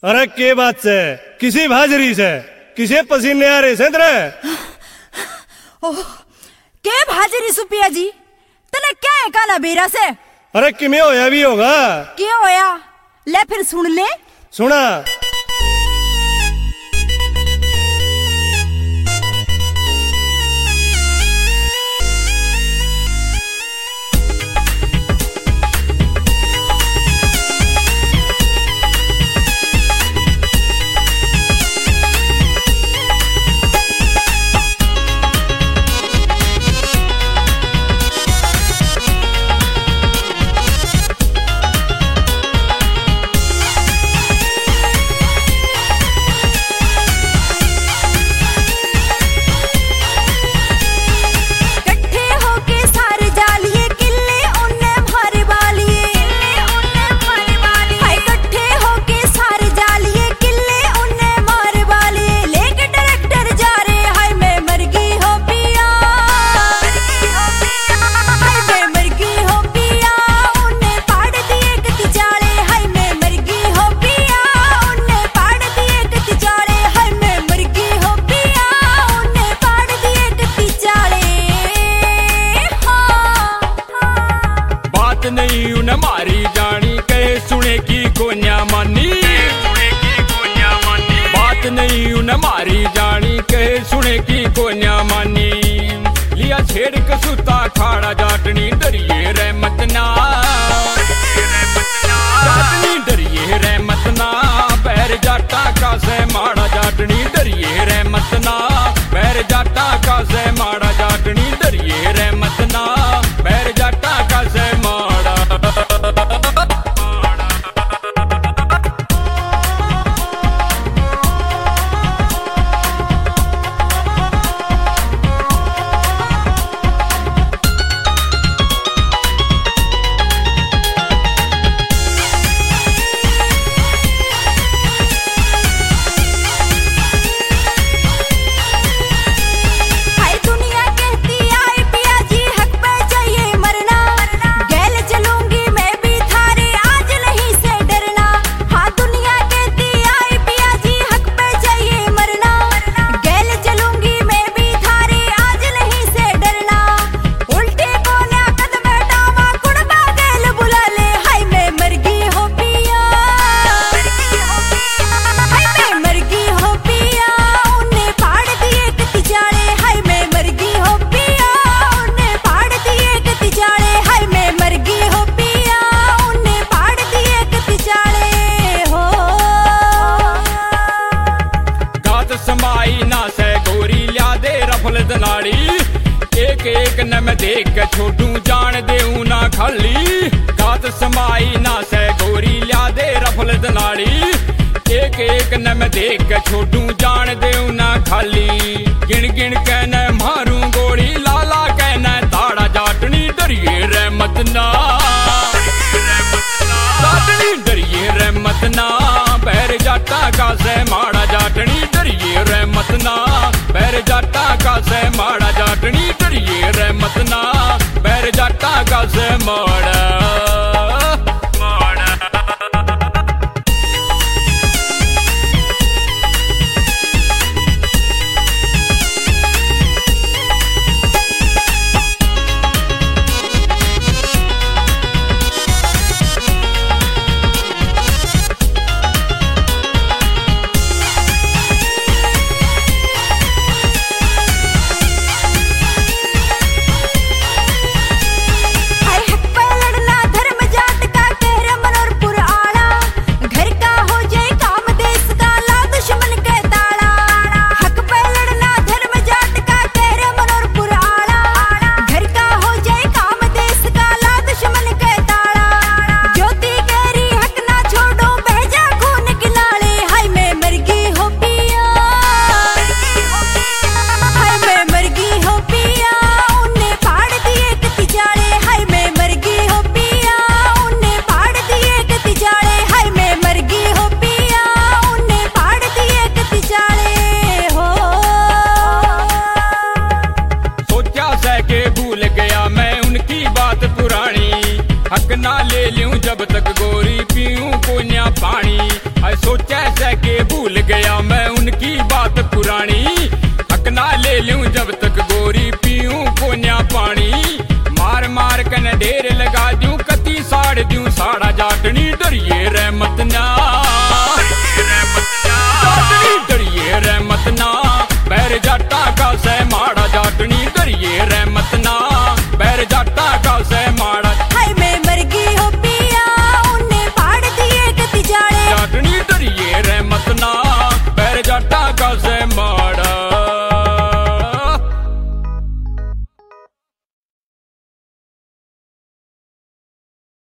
अरे के बात से किसी भाजरी से किसे पसीने आ रहे से तेरे? ओह के भाजरी सुपिया जी तने क्या है काना बेरा से? अरे किमें होया भी होगा। क्या होया ले फिर सुन ले। सुना। नहीं उन्हें मारी जानी कहे सुने की कोन्या मानी। बात नहीं उन्हें मारी जानी कहे सुने की कोन्या मानी। लिया छेड़ के सुता खाड़ा जाटनी डरिए रे मतना। जाटनी डरिए रे मतना पैर जाटा का से माड़ा जाटनी डरिए रे मतना। पैर जाटा का से माड़ा जाटनी डरिए रे मतना। पैर जाटा का से एक एक न मैं देख के छोटू जान देऊ ना खाली। गात समाई ना से गोरी लिया दे रफल दनाड़ी। एक एक न मैं देख के छोटू जान देऊ ना खाली। गिन गिन के न मारू गोली लाला के न ताड़ा जाटनी डरिए रे मतना। जाटनी डरिए रे मतना पैर जाटा का से माड़ा जाटनी डरिए रे मतना। पैर जाटा का से माड़ा जाटनी डरिए रे मतना। पैर जाटा का से माड़ा। हक ना ले लूं जब तक गोरी पीऊं कोन्या पानी। सोचा से के भूल गया मैं उनकी बात पुरानी। हक ना ले लूं जब तक गोरी पीऊं कोन्या पानी। मार मार कन ढेर लगा दूं कती साड़ दूं साड़ा जाटनी। डरिए रहमत ना